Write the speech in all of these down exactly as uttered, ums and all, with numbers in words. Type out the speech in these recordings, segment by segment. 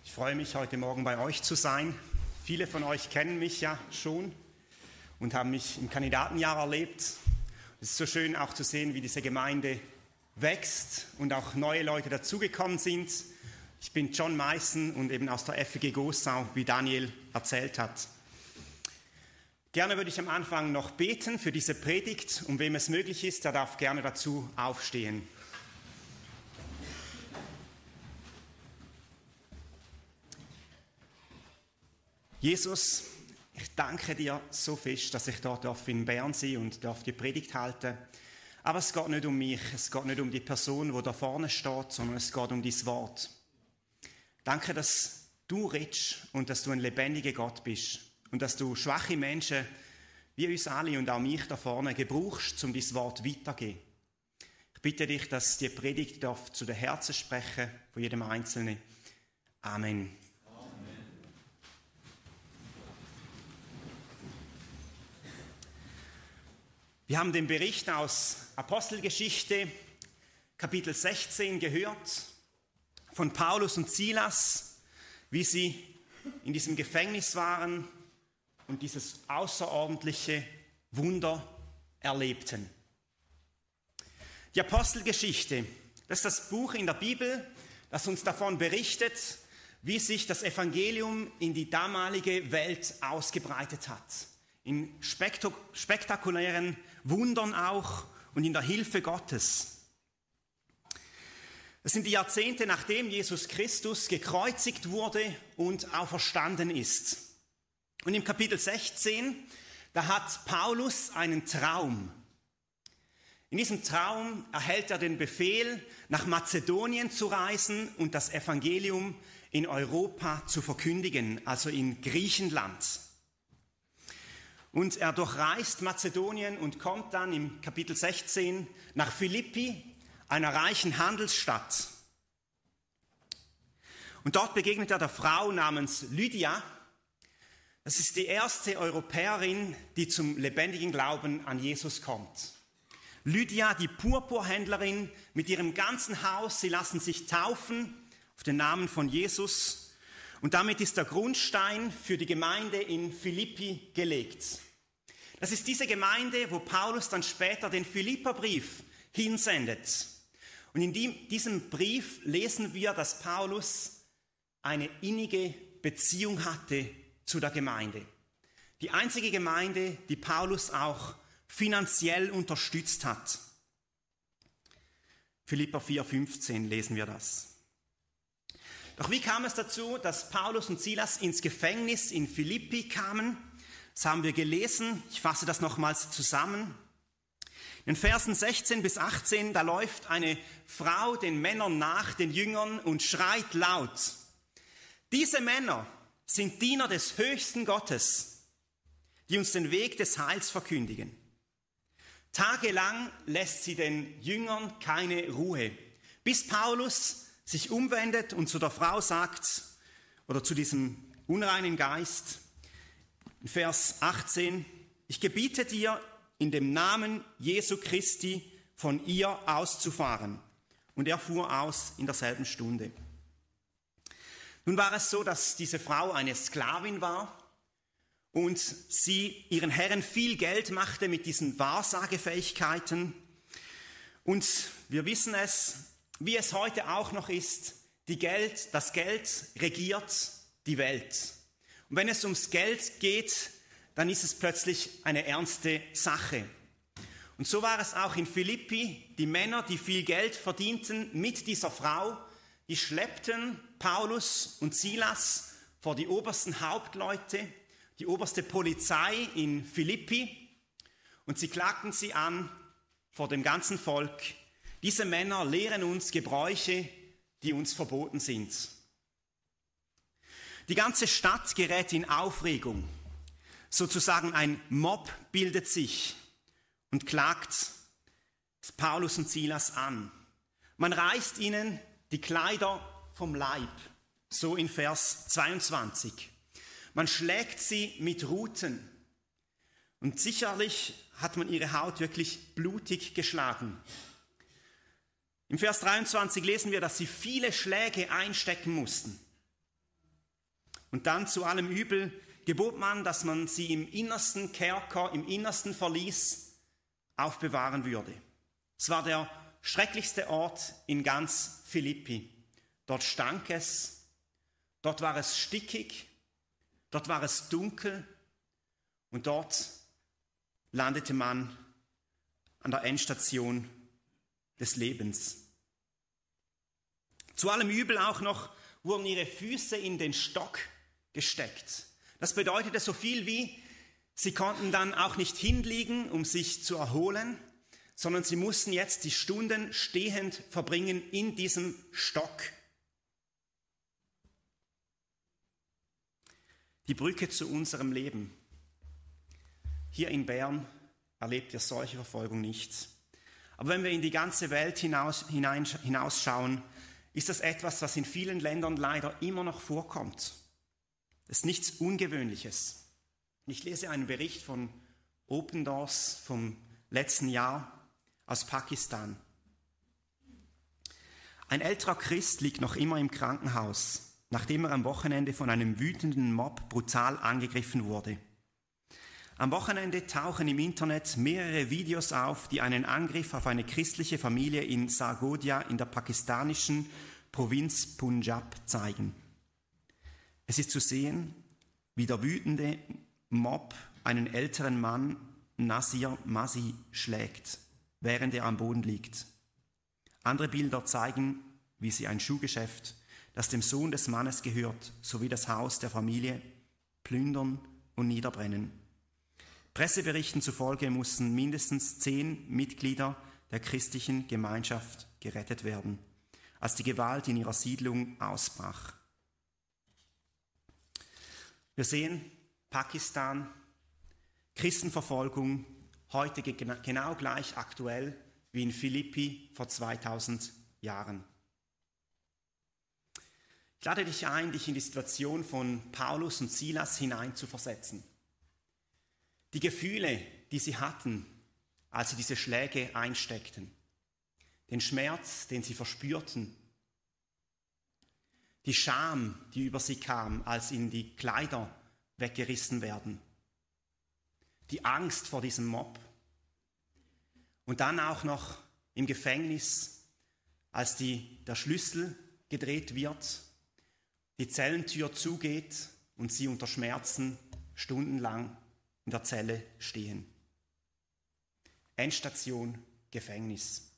Ich freue mich, heute Morgen bei euch zu sein. Viele von euch kennen mich ja schon und haben mich im Kandidatenjahr erlebt. Es ist so schön auch zu sehen, wie diese Gemeinde wächst und auch neue Leute dazugekommen sind. Ich bin John Meissen und eben aus der F E G Gossau, wie Daniel erzählt hat. Gerne würde ich am Anfang noch beten für diese Predigt. Um wem es möglich ist, der darf gerne dazu aufstehen. Jesus, ich danke dir so fest, dass ich dort in Bern sein und darf die Predigt halten. Aber es geht nicht um mich, es geht nicht um die Person, die da vorne steht, sondern es geht um dein Wort. Danke, dass du redest und dass du ein lebendiger Gott bist und dass du schwache Menschen wie uns alle und auch mich da vorne gebrauchst, um dein Wort weiterzugeben. Ich bitte dich, dass die Predigt darf zu den Herzen sprechen von jedem Einzelnen. Amen. Wir haben den Bericht aus Apostelgeschichte, Kapitel sechzehn, gehört von Paulus und Silas, wie sie in diesem Gefängnis waren und dieses außerordentliche Wunder erlebten. Die Apostelgeschichte, das ist das Buch in der Bibel, das uns davon berichtet, wie sich das Evangelium in die damalige Welt ausgebreitet hat. In spektakulären Wundern auch und in der Hilfe Gottes. Es sind die Jahrzehnte, nachdem Jesus Christus gekreuzigt wurde und auferstanden ist. Und im Kapitel sechzehn, da hat Paulus einen Traum. In diesem Traum erhält er den Befehl, nach Mazedonien zu reisen und das Evangelium in Europa zu verkündigen, also in Griechenland. Und er durchreist Mazedonien und kommt dann im Kapitel sechzehn nach Philippi, einer reichen Handelsstadt. Und dort begegnet er der Frau namens Lydia. Das ist die erste Europäerin, die zum lebendigen Glauben an Jesus kommt. Lydia, die Purpurhändlerin mit ihrem ganzen Haus, sie lassen sich taufen auf den Namen von Jesus. Und damit ist der Grundstein für die Gemeinde in Philippi gelegt. Das ist diese Gemeinde, wo Paulus dann später den Philipperbrief hinsendet. Und in die, diesem Brief lesen wir, dass Paulus eine innige Beziehung hatte zu der Gemeinde. Die einzige Gemeinde, die Paulus auch finanziell unterstützt hat. Philipper vier, fünfzehn lesen wir das. Doch wie kam es dazu, dass Paulus und Silas ins Gefängnis in Philippi kamen? Das haben wir gelesen. Ich fasse das nochmals zusammen. In den Versen sechzehn bis achtzehn, da läuft eine Frau den Männern nach, den Jüngern, und schreit laut: Diese Männer sind Diener des höchsten Gottes, die uns den Weg des Heils verkündigen. Tagelang lässt sie den Jüngern keine Ruhe, bis Paulus sich umwendet und zu der Frau sagt, oder zu diesem unreinen Geist, in Vers achtzehn, ich gebiete dir in dem Namen Jesu Christi von ihr auszufahren. Und er fuhr aus in derselben Stunde. Nun war es so, dass diese Frau eine Sklavin war und sie ihren Herren viel Geld machte mit diesen Wahrsagefähigkeiten. Und wir wissen es, wie es heute auch noch ist, die Geld, das Geld regiert die Welt. Und wenn es ums Geld geht, dann ist es plötzlich eine ernste Sache. Und so war es auch in Philippi. Die Männer, die viel Geld verdienten mit dieser Frau, die schleppten Paulus und Silas vor die obersten Hauptleute, die oberste Polizei in Philippi, und sie klagten sie an vor dem ganzen Volk. Diese Männer lehren uns Gebräuche, die uns verboten sind. Die ganze Stadt gerät in Aufregung. Sozusagen ein Mob bildet sich und klagt Paulus und Silas an. Man reißt ihnen die Kleider vom Leib, so in Vers zweiundzwanzig. Man schlägt sie mit Ruten und sicherlich hat man ihre Haut wirklich blutig geschlagen. Im Vers dreiundzwanzig lesen wir, dass sie viele Schläge einstecken mussten. Und dann zu allem Übel gebot man, dass man sie im innersten Kerker, im innersten Verlies aufbewahren würde. Es war der schrecklichste Ort in ganz Philippi. Dort stank es, dort war es stickig, dort war es dunkel und dort landete man an der Endstation des Lebens. Zu allem Übel auch noch wurden ihre Füße in den Stock gesteckt. Das bedeutete so viel wie, sie konnten dann auch nicht hinliegen, um sich zu erholen, sondern sie mussten jetzt die Stunden stehend verbringen in diesem Stock. Die Brücke zu unserem Leben. Hier in Bern erlebt ihr solche Verfolgung nicht. Aber wenn wir in die ganze Welt hinaus, hinein, hinausschauen, ist das etwas, was in vielen Ländern leider immer noch vorkommt. Das ist nichts Ungewöhnliches. Ich lese einen Bericht von Open Doors vom letzten Jahr aus Pakistan. Ein älterer Christ liegt noch immer im Krankenhaus, nachdem er am Wochenende von einem wütenden Mob brutal angegriffen wurde. Am Wochenende tauchen im Internet mehrere Videos auf, die einen Angriff auf eine christliche Familie in Sargodha in der pakistanischen Provinz Punjab zeigen. Es ist zu sehen, wie der wütende Mob einen älteren Mann, Nasir Masi, schlägt, während er am Boden liegt. Andere Bilder zeigen, wie sie ein Schuhgeschäft, das dem Sohn des Mannes gehört, sowie das Haus der Familie plündern und niederbrennen. Presseberichten zufolge mussten mindestens zehn Mitglieder der christlichen Gemeinschaft gerettet werden, als die Gewalt in ihrer Siedlung ausbrach. Wir sehen Pakistan, Christenverfolgung, heute genau gleich aktuell wie in Philippi vor zweitausend Jahren. Ich lade dich ein, dich in die Situation von Paulus und Silas hineinzuversetzen. Die Gefühle, die sie hatten, als sie diese Schläge einsteckten, den Schmerz, den sie verspürten, die Scham, die über sie kam, als ihnen die Kleider weggerissen werden, die Angst vor diesem Mob und dann auch noch im Gefängnis, als die, der Schlüssel gedreht wird, die Zellentür zugeht und sie unter Schmerzen stundenlang in der Zelle stehen. Endstation Gefängnis.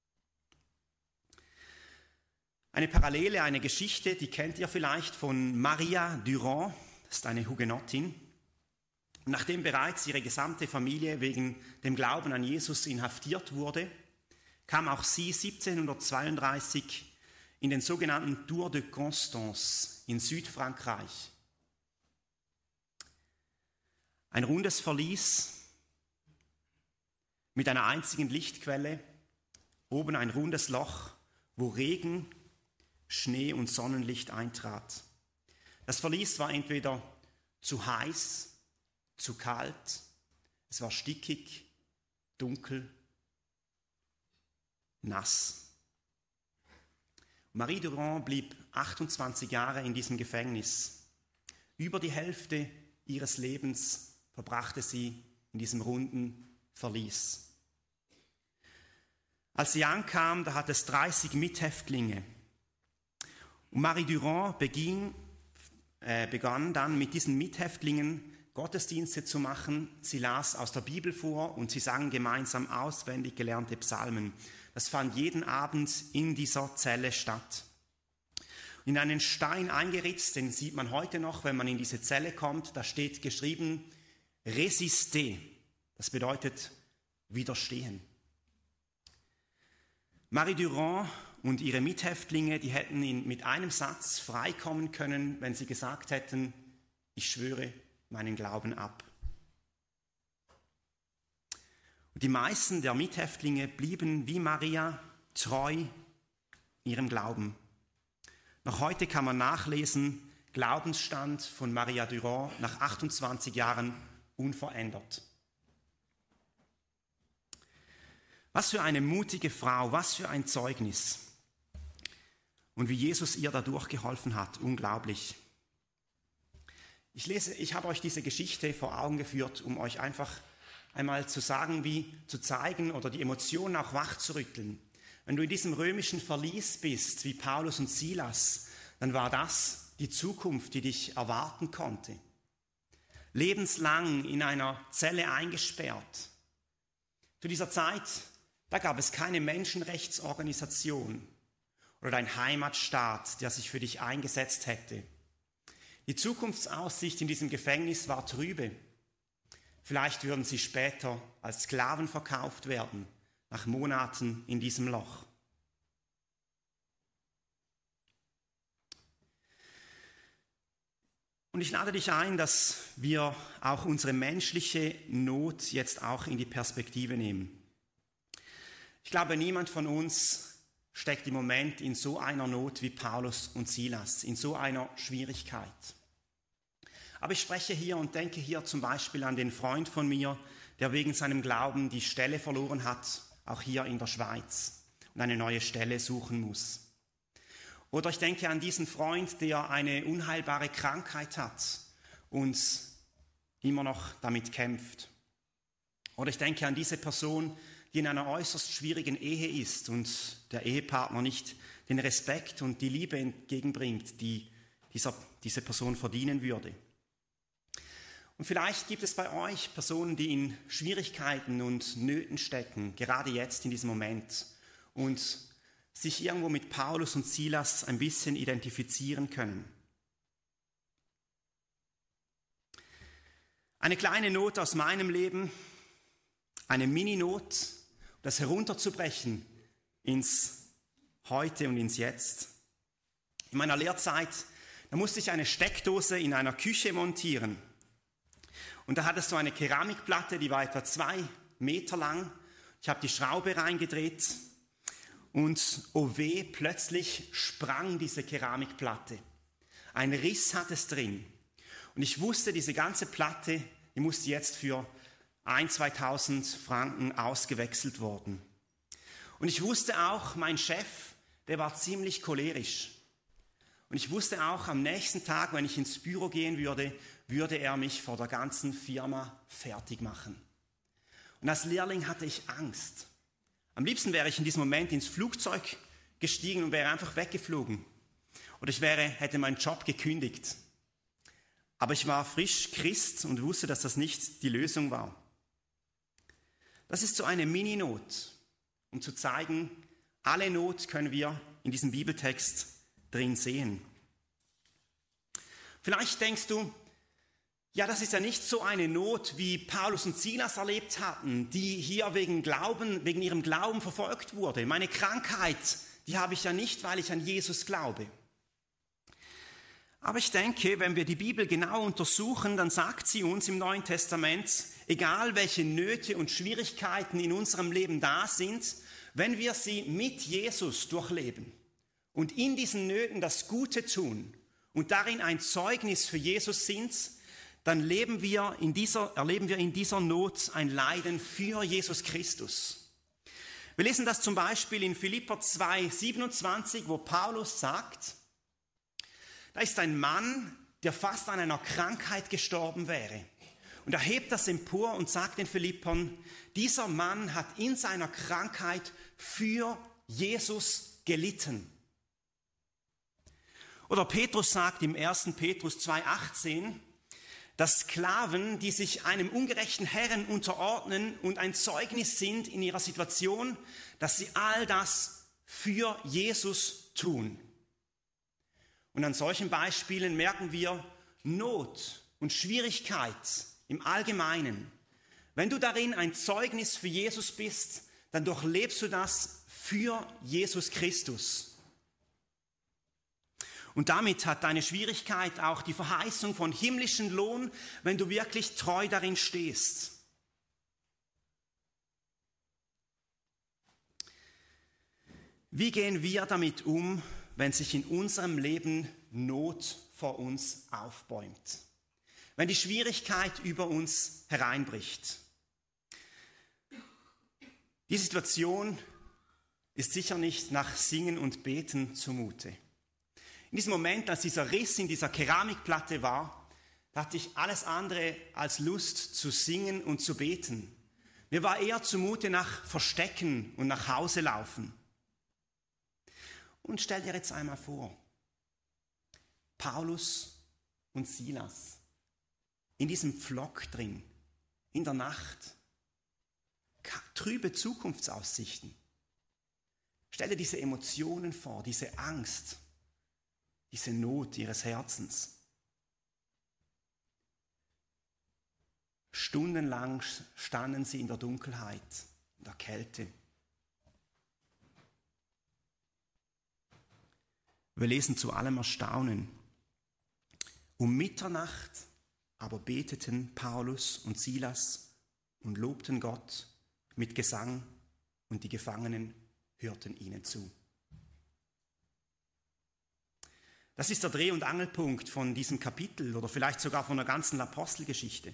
Eine Parallele, eine Geschichte, die kennt ihr vielleicht von Maria Durand, das ist eine Hugenottin. Nachdem bereits ihre gesamte Familie wegen dem Glauben an Jesus inhaftiert wurde, kam auch sie siebzehnhundertzweiunddreißig in den sogenannten Tour de Constance in Südfrankreich. Ein rundes Verlies mit einer einzigen Lichtquelle, oben ein rundes Loch, wo Regen, Schnee und Sonnenlicht eintrat. Das Verlies war entweder zu heiß, zu kalt, es war stickig, dunkel, nass. Marie Durand blieb achtundzwanzig Jahre in diesem Gefängnis. Über die Hälfte ihres Lebens verbrachte sie in diesem runden Verlies. Als sie ankam, da hat es dreißig Mithäftlinge. Und Marie Durand beging, äh, begann dann mit diesen Mithäftlingen Gottesdienste zu machen. Sie las aus der Bibel vor und sie sangen gemeinsam auswendig gelernte Psalmen. Das fand jeden Abend in dieser Zelle statt. In einen Stein eingeritzt, den sieht man heute noch, wenn man in diese Zelle kommt, da steht geschrieben, Résister, das bedeutet widerstehen. Marie Durand und ihre Mithäftlinge, die hätten ihn mit einem Satz freikommen können, wenn sie gesagt hätten, ich schwöre meinen Glauben ab. Und die meisten der Mithäftlinge blieben wie Maria treu ihrem Glauben. Noch heute kann man nachlesen, Glaubensstand von Maria Durand nach achtundzwanzig Jahren unverändert. Was für eine mutige Frau, was für ein Zeugnis. Und wie Jesus ihr dadurch geholfen hat, unglaublich. Ich lese, ich habe euch diese Geschichte vor Augen geführt, um euch einfach einmal zu sagen, wie zu zeigen oder die Emotionen auch wachzurütteln. Wenn du in diesem römischen Verlies bist, wie Paulus und Silas, dann war das die Zukunft, die dich erwarten konnte. Lebenslang in einer Zelle eingesperrt. Zu dieser Zeit, da gab es keine Menschenrechtsorganisation oder ein Heimatstaat, der sich für dich eingesetzt hätte. Die Zukunftsaussicht in diesem Gefängnis war trübe. Vielleicht würden sie später als Sklaven verkauft werden, nach Monaten in diesem Loch. Und ich lade dich ein, dass wir auch unsere menschliche Not jetzt auch in die Perspektive nehmen. Ich glaube, niemand von uns steckt im Moment in so einer Not wie Paulus und Silas, in so einer Schwierigkeit. Aber ich spreche hier und denke hier zum Beispiel an den Freund von mir, der wegen seinem Glauben die Stelle verloren hat, auch hier in der Schweiz, und eine neue Stelle suchen muss. Oder ich denke an diesen Freund, der eine unheilbare Krankheit hat und immer noch damit kämpft. Oder ich denke an diese Person, die in einer äußerst schwierigen Ehe ist und der Ehepartner nicht den Respekt und die Liebe entgegenbringt, die dieser, diese Person verdienen würde. Und vielleicht gibt es bei euch Personen, die in Schwierigkeiten und Nöten stecken, gerade jetzt in diesem Moment, und sich irgendwo mit Paulus und Silas ein bisschen identifizieren können. Eine kleine Not aus meinem Leben, eine Mini-Not, das herunterzubrechen ins Heute und ins Jetzt. In meiner Lehrzeit, da musste ich eine Steckdose in einer Küche montieren. Und da hatte es so eine Keramikplatte, die war etwa zwei Meter lang. Ich habe die Schraube reingedreht und oh weh, plötzlich sprang diese Keramikplatte. Ein Riss hat es drin. Und ich wusste, diese ganze Platte, die musste jetzt für ein-, zweitausend Franken ausgewechselt worden. Und ich wusste auch, mein Chef, der war ziemlich cholerisch. Und ich wusste auch, am nächsten Tag, wenn ich ins Büro gehen würde, würde er mich vor der ganzen Firma fertig machen. Und als Lehrling hatte ich Angst. Am liebsten wäre ich in diesem Moment ins Flugzeug gestiegen und wäre einfach weggeflogen. Oder ich wäre, hätte meinen Job gekündigt. Aber ich war frisch Christ und wusste, dass das nicht die Lösung war. Das ist so eine Mini-Not, um zu zeigen, alle Not können wir in diesem Bibeltext drin sehen. Vielleicht denkst du, ja, das ist ja nicht so eine Not, wie Paulus und Silas erlebt hatten, die hier wegen Glauben, wegen ihrem Glauben verfolgt wurde. Meine Krankheit, die habe ich ja nicht, weil ich an Jesus glaube. Aber ich denke, wenn wir die Bibel genau untersuchen, dann sagt sie uns im Neuen Testament, egal welche Nöte und Schwierigkeiten in unserem Leben da sind, wenn wir sie mit Jesus durchleben und in diesen Nöten das Gute tun und darin ein Zeugnis für Jesus sind, dann leben wir in dieser, erleben wir in dieser Not ein Leiden für Jesus Christus. Wir lesen das zum Beispiel in Philipper zwei, siebenundzwanzig, wo Paulus sagt, da ist ein Mann, der fast an einer Krankheit gestorben wäre. Und er hebt das empor und sagt den Philippern, dieser Mann hat in seiner Krankheit für Jesus gelitten. Oder Petrus sagt im ersten Petrus zwei, achtzehn, dass Sklaven, die sich einem ungerechten Herren unterordnen und ein Zeugnis sind in ihrer Situation, dass sie all das für Jesus tun. Und an solchen Beispielen merken wir Not und Schwierigkeit im Allgemeinen. Wenn du darin ein Zeugnis für Jesus bist, dann durchlebst du das für Jesus Christus. Und damit hat deine Schwierigkeit auch die Verheißung von himmlischen Lohn, wenn du wirklich treu darin stehst. Wie gehen wir damit um, wenn sich in unserem Leben Not vor uns aufbäumt? Wenn die Schwierigkeit über uns hereinbricht? Die Situation ist sicher nicht nach Singen und Beten zumute. In diesem Moment, als dieser Riss in dieser Keramikplatte war, Da hatte ich alles andere als Lust zu singen und zu beten. Mir war eher zumute nach Verstecken und nach Hause laufen. Und stell dir jetzt einmal vor, Paulus und Silas in diesem Pflock drin, in der Nacht, trübe Zukunftsaussichten. Stell dir diese Emotionen vor, diese Angst, diese Not ihres Herzens. Stundenlang standen sie in der Dunkelheit, in der Kälte. Wir lesen zu allem Erstaunen. Um Mitternacht aber beteten Paulus und Silas und lobten Gott mit Gesang, und die Gefangenen hörten ihnen zu. Das ist der Dreh- und Angelpunkt von diesem Kapitel oder vielleicht sogar von der ganzen Apostelgeschichte.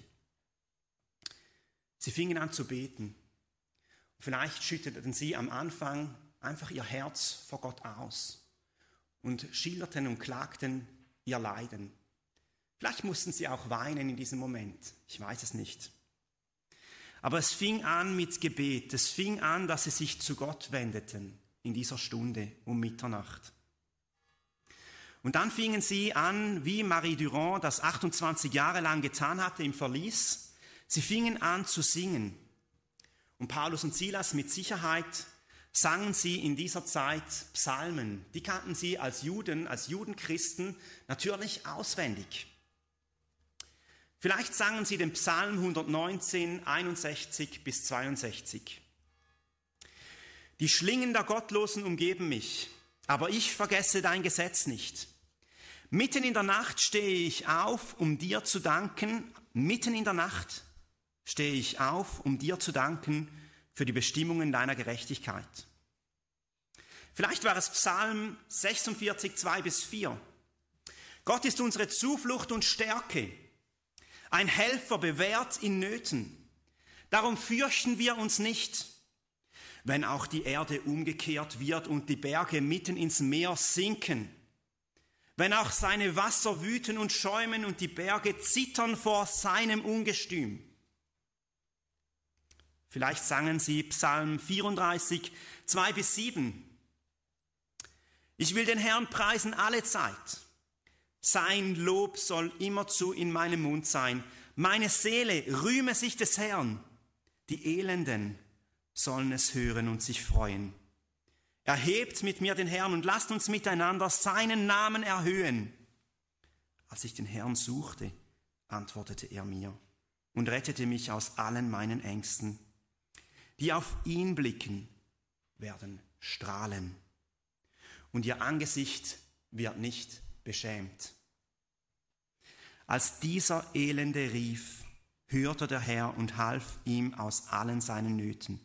Sie fingen an zu beten. Vielleicht schütteten sie am Anfang einfach ihr Herz vor Gott aus und schilderten und klagten ihr Leiden. Vielleicht mussten sie auch weinen in diesem Moment, ich weiß es nicht. Aber es fing an mit Gebet, es fing an, dass sie sich zu Gott wendeten in dieser Stunde um Mitternacht. Und dann fingen sie an, wie Marie Durand das achtundzwanzig Jahre lang getan hatte im Verlies. Sie fingen an zu singen. Und Paulus und Silas mit Sicherheit sangen sie in dieser Zeit Psalmen. Die kannten sie als Juden, als Judenchristen natürlich auswendig. Vielleicht sangen sie den Psalm hundertneunzehn, einundsechzig bis zweiundsechzig. Die Schlingen der Gottlosen umgeben mich, aber ich vergesse dein Gesetz nicht. Mitten in der Nacht stehe ich auf, um dir zu danken. Mitten in der Nacht stehe ich auf, um dir zu danken für die Bestimmungen deiner Gerechtigkeit. Vielleicht war es Psalm sechsundvierzig, zwei bis vier. Gott ist unsere Zuflucht und Stärke, ein Helfer bewährt in Nöten. Darum fürchten wir uns nicht, wenn auch die Erde umgekehrt wird und die Berge mitten ins Meer sinken. Wenn auch seine Wasser wüten und schäumen und die Berge zittern vor seinem Ungestüm. Vielleicht sangen sie Psalm vierunddreißig, zwei bis sieben. Ich will den Herrn preisen alle Zeit. Sein Lob soll immerzu in meinem Mund sein. Meine Seele rühme sich des Herrn. Die Elenden sollen es hören und sich freuen. Erhebt mit mir den Herrn und lasst uns miteinander seinen Namen erhöhen. Als ich den Herrn suchte, antwortete er mir und rettete mich aus allen meinen Ängsten. Die auf ihn blicken, werden strahlen, und ihr Angesicht wird nicht beschämt. Als dieser Elende rief, hörte der Herr und half ihm aus allen seinen Nöten.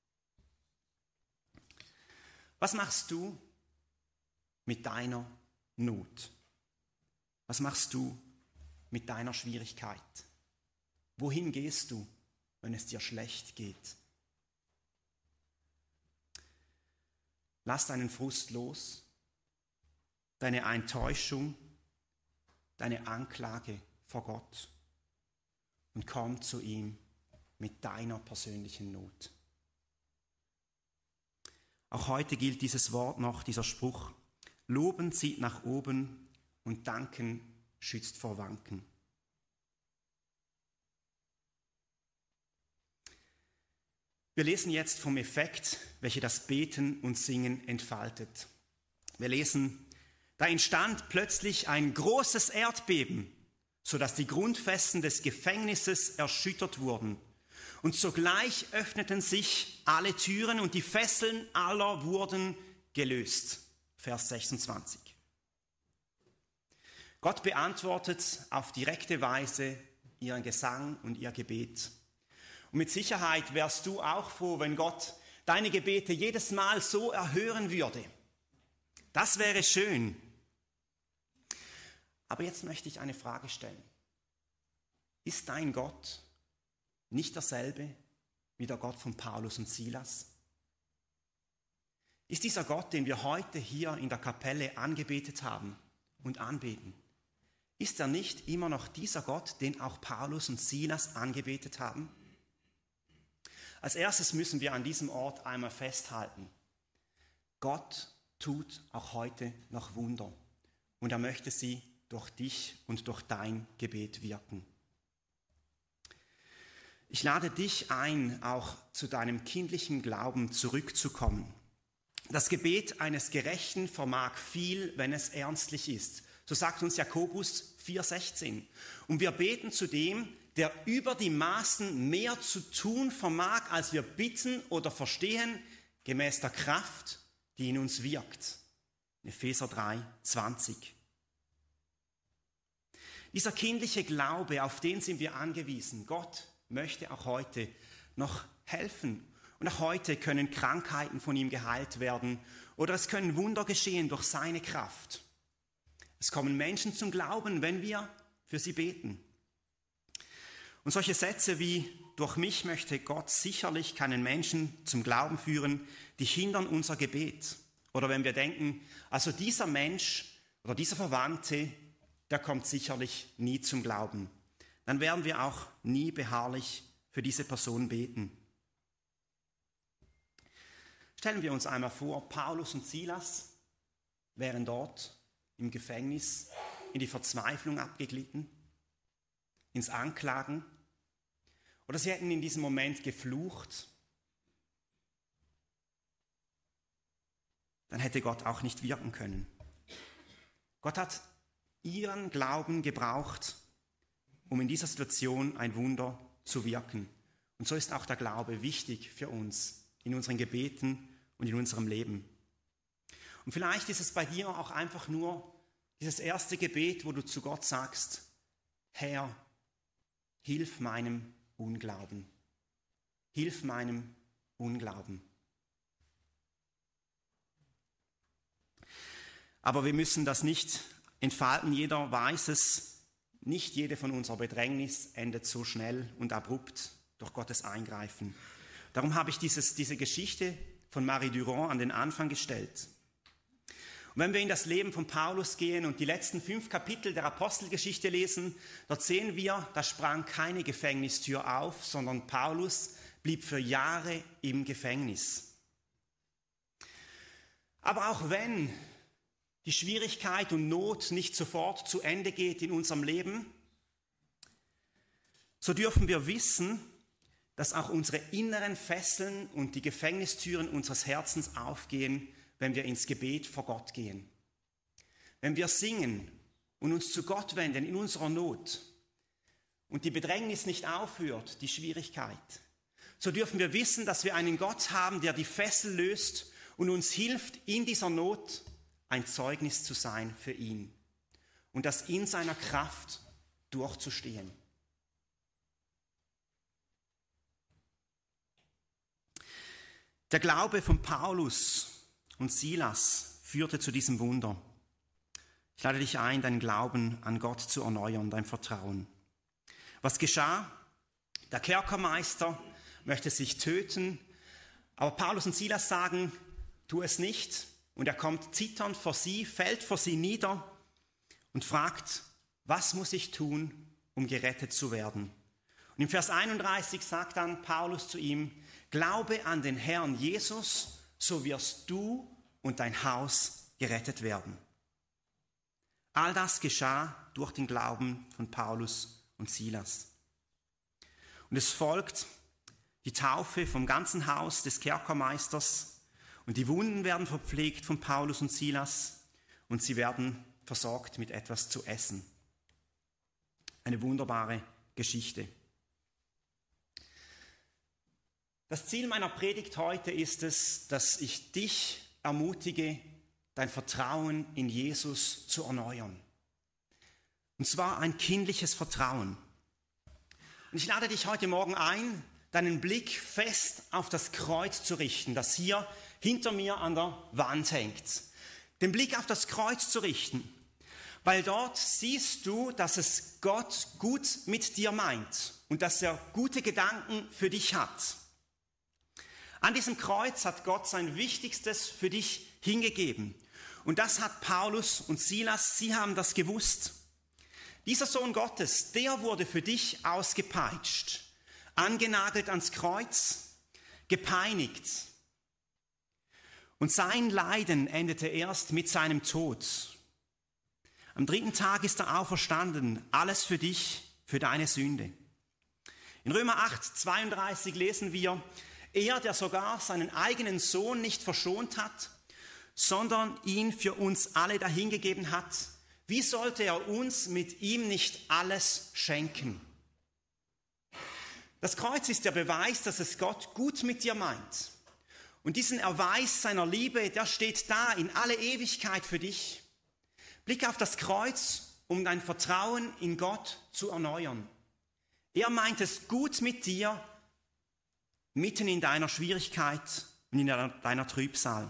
Was machst du mit deiner Not? Was machst du mit deiner Schwierigkeit? Wohin gehst du, wenn es dir schlecht geht? Lass deinen Frust los, deine Enttäuschung, deine Anklage vor Gott und komm zu ihm mit deiner persönlichen Not. Auch heute gilt dieses Wort noch, dieser Spruch: Loben zieht nach oben und Danken schützt vor Wanken. Wir lesen jetzt vom Effekt, welche das Beten und Singen entfaltet. Wir lesen: Da entstand plötzlich ein großes Erdbeben, sodass die Grundfesten des Gefängnisses erschüttert wurden. Und sogleich öffneten sich alle Türen und die Fesseln aller wurden gelöst. Vers sechsundzwanzig. Gott beantwortet auf direkte Weise ihren Gesang und ihr Gebet. Und mit Sicherheit wärst du auch froh, wenn Gott deine Gebete jedes Mal so erhören würde. Das wäre schön. Aber jetzt möchte ich eine Frage stellen. Ist dein Gott nicht derselbe wie der Gott von Paulus und Silas? Ist dieser Gott, den wir heute hier in der Kapelle angebetet haben und anbeten, ist er nicht immer noch dieser Gott, den auch Paulus und Silas angebetet haben? Als erstes müssen wir an diesem Ort einmal festhalten: Gott tut auch heute noch Wunder und er möchte sie durch dich und durch dein Gebet wirken. Ich lade dich ein, auch zu deinem kindlichen Glauben zurückzukommen. Das Gebet eines Gerechten vermag viel, wenn es ernstlich ist. So sagt uns Jakobus vier sechzehn. Und wir beten zu dem, der über die Maßen mehr zu tun vermag, als wir bitten oder verstehen, gemäß der Kraft, die in uns wirkt. Epheser drei zwanzig. Dieser kindliche Glaube, auf den sind wir angewiesen. Gott möchte auch heute noch helfen. Und auch heute können Krankheiten von ihm geheilt werden oder es können Wunder geschehen durch seine Kraft. Es kommen Menschen zum Glauben, wenn wir für sie beten. Und solche Sätze wie: durch mich möchte Gott sicherlich keinen Menschen zum Glauben führen, die hindern unser Gebet. Oder wenn wir denken, also dieser Mensch oder dieser Verwandte, der kommt sicherlich nie zum Glauben. Dann werden wir auch nie beharrlich für diese Person beten. Stellen wir uns einmal vor, Paulus und Silas wären dort im Gefängnis in die Verzweiflung abgeglitten, ins Anklagen, oder sie hätten in diesem Moment geflucht. Dann hätte Gott auch nicht wirken können. Gott hat ihren Glauben gebraucht, um in dieser Situation ein Wunder zu wirken. Und so ist auch der Glaube wichtig für uns in unseren Gebeten und in unserem Leben. Und vielleicht ist es bei dir auch einfach nur dieses erste Gebet, wo du zu Gott sagst: Herr, hilf meinem Unglauben. Hilf meinem Unglauben. Aber wir müssen das nicht entfalten. Jeder weiß es. Nicht jede von unserer Bedrängnis endet so schnell und abrupt durch Gottes Eingreifen. Darum habe ich dieses, diese Geschichte von Marie Durand an den Anfang gestellt. Und wenn wir in das Leben von Paulus gehen und die letzten fünf Kapitel der Apostelgeschichte lesen, dort sehen wir, da sprang keine Gefängnistür auf, sondern Paulus blieb für Jahre im Gefängnis. Aber auch wenn die Schwierigkeit und Not nicht sofort zu Ende geht in unserem Leben, so dürfen wir wissen, dass auch unsere inneren Fesseln und die Gefängnistüren unseres Herzens aufgehen, wenn wir ins Gebet vor Gott gehen. Wenn wir singen und uns zu Gott wenden in unserer Not und die Bedrängnis nicht aufhört, die Schwierigkeit, so dürfen wir wissen, dass wir einen Gott haben, der die Fessel löst und uns hilft, in dieser Not ein Zeugnis zu sein für ihn und das in seiner Kraft durchzustehen. Der Glaube von Paulus und Silas führte zu diesem Wunder. Ich lade dich ein, deinen Glauben an Gott zu erneuern, dein Vertrauen. Was geschah? Der Kerkermeister möchte sich töten, aber Paulus und Silas sagen: tu es nicht. Und er kommt zitternd vor sie, fällt vor sie nieder und fragt: was muss ich tun, um gerettet zu werden? Und im Vers einunddreißig sagt dann Paulus zu ihm: glaube an den Herrn Jesus, so wirst du und dein Haus gerettet werden. All das geschah durch den Glauben von Paulus und Silas. Und es folgt die Taufe vom ganzen Haus des Kerkermeisters und die Wunden werden verpflegt von Paulus und Silas und sie werden versorgt mit etwas zu essen. Eine wunderbare Geschichte. Das Ziel meiner Predigt heute ist es, dass ich dich ermutige, dein Vertrauen in Jesus zu erneuern. Und zwar ein kindliches Vertrauen. Und ich lade dich heute Morgen ein, deinen Blick fest auf das Kreuz zu richten, das hier hinter mir an der Wand hängt. Den Blick auf das Kreuz zu richten, weil dort siehst du, dass es Gott gut mit dir meint und dass er gute Gedanken für dich hat. An diesem Kreuz hat Gott sein Wichtigstes für dich hingegeben. Und das hat Paulus und Silas, sie haben das gewusst. Dieser Sohn Gottes, der wurde für dich ausgepeitscht, angenagelt ans Kreuz, gepeinigt. Und sein Leiden endete erst mit seinem Tod. Am dritten Tag ist er auferstanden, alles für dich, für deine Sünde. In Römer acht, zweiunddreißig lesen wir, er, der sogar seinen eigenen Sohn nicht verschont hat, sondern ihn für uns alle dahingegeben hat, wie sollte er uns mit ihm nicht alles schenken? Das Kreuz ist der Beweis, dass es Gott gut mit dir meint. Und diesen Erweis seiner Liebe, der steht da in alle Ewigkeit für dich. Blick auf das Kreuz, um dein Vertrauen in Gott zu erneuern. Er meint es gut mit dir, mitten in deiner Schwierigkeit und in deiner Trübsal.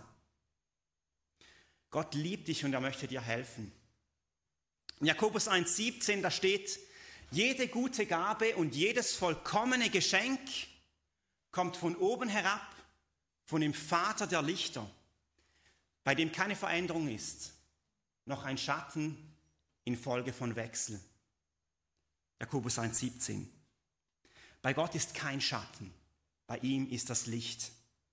Gott liebt dich und er möchte dir helfen. In Jakobus eins siebzehn, da steht, jede gute Gabe und jedes vollkommene Geschenk kommt von oben herab, von dem Vater der Lichter, bei dem keine Veränderung ist, noch ein Schatten infolge von Wechsel. Jakobus eins siebzehn. Bei Gott ist kein Schatten, bei ihm ist das Licht.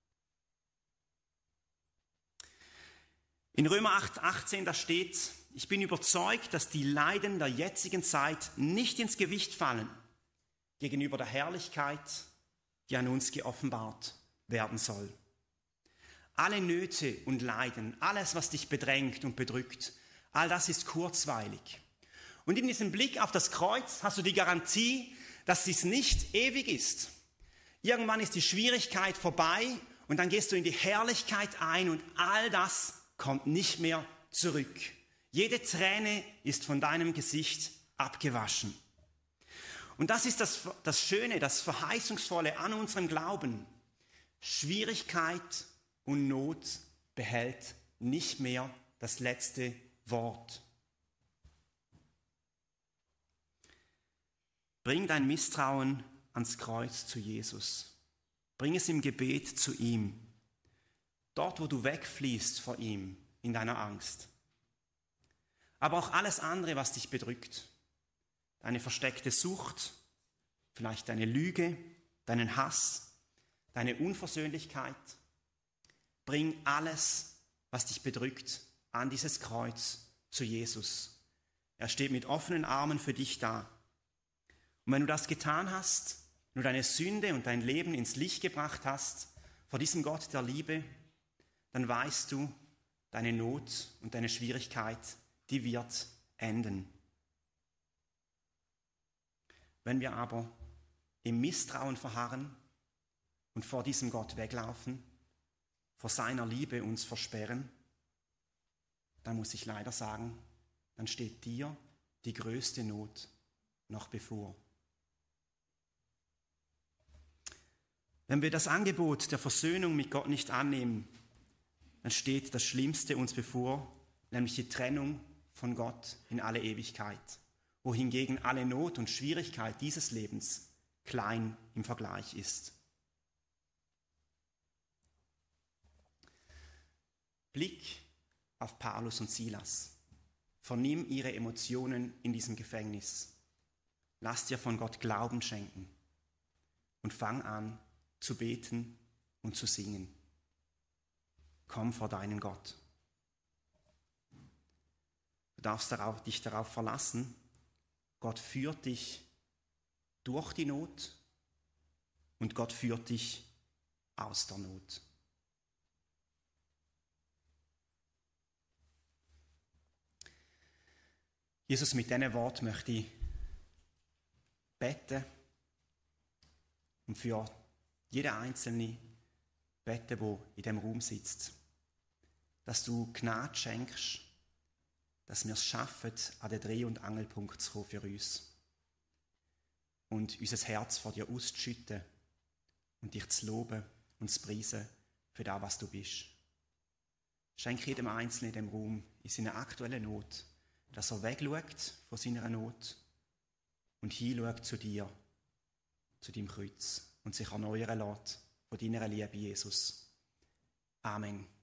In Römer acht achtzehn, da steht, ich bin überzeugt, dass die Leiden der jetzigen Zeit nicht ins Gewicht fallen gegenüber der Herrlichkeit, die an uns geoffenbart werden soll. Alle Nöte und Leiden, alles, was dich bedrängt und bedrückt, all das ist kurzweilig. Und in diesem Blick auf das Kreuz hast du die Garantie, dass es nicht ewig ist. Irgendwann ist die Schwierigkeit vorbei und dann gehst du in die Herrlichkeit ein und all das kommt nicht mehr zurück. Jede Träne ist von deinem Gesicht abgewaschen. Und das ist das, das Schöne, das Verheißungsvolle an unserem Glauben. Schwierigkeit und Not behält nicht mehr das letzte Wort. Bring dein Misstrauen ans Kreuz zu Jesus. Bring es im Gebet zu ihm. Dort, wo du wegfliehst vor ihm in deiner Angst. Aber auch alles andere, was dich bedrückt. Deine versteckte Sucht, vielleicht deine Lüge, deinen Hass, deine Unversöhnlichkeit. Bring alles, was dich bedrückt, an dieses Kreuz zu Jesus. Er steht mit offenen Armen für dich da. Und wenn du das getan hast, wenn du deine Sünde und dein Leben ins Licht gebracht hast, vor diesem Gott der Liebe, dann weißt du, deine Not und deine Schwierigkeit, die wird enden. Wenn wir aber im Misstrauen verharren und vor diesem Gott weglaufen, vor seiner Liebe uns versperren, dann muss ich leider sagen, dann steht dir die größte Not noch bevor. Wenn wir das Angebot der Versöhnung mit Gott nicht annehmen, dann steht das Schlimmste uns bevor, nämlich die Trennung von Gott in alle Ewigkeit, wohingegen alle Not und Schwierigkeit dieses Lebens klein im Vergleich ist. Blick auf Paulus und Silas. Vernimm ihre Emotionen in diesem Gefängnis. Lass dir von Gott Glauben schenken und fang an zu beten und zu singen. Komm vor deinen Gott. Du darfst darauf, dich darauf verlassen, Gott führt dich durch die Not und Gott führt dich aus der Not. Jesus, mit diesem Wort möchte ich beten und für jede einzelne beten, der in diesem Raum sitzt, dass du Gnade schenkst, dass wir es schaffen, an den Dreh- und Angelpunkt zu kommen für uns und unser Herz vor dir auszuschütten und dich zu loben und zu preisen für das, was du bist. Schenke jedem Einzelnen in diesem Raum in seiner aktuellen Not, dass er wegschaut von seiner Not und hinschaut zu dir, zu deinem Kreuz und sich erneuern lässt von deiner Liebe, Jesus. Amen.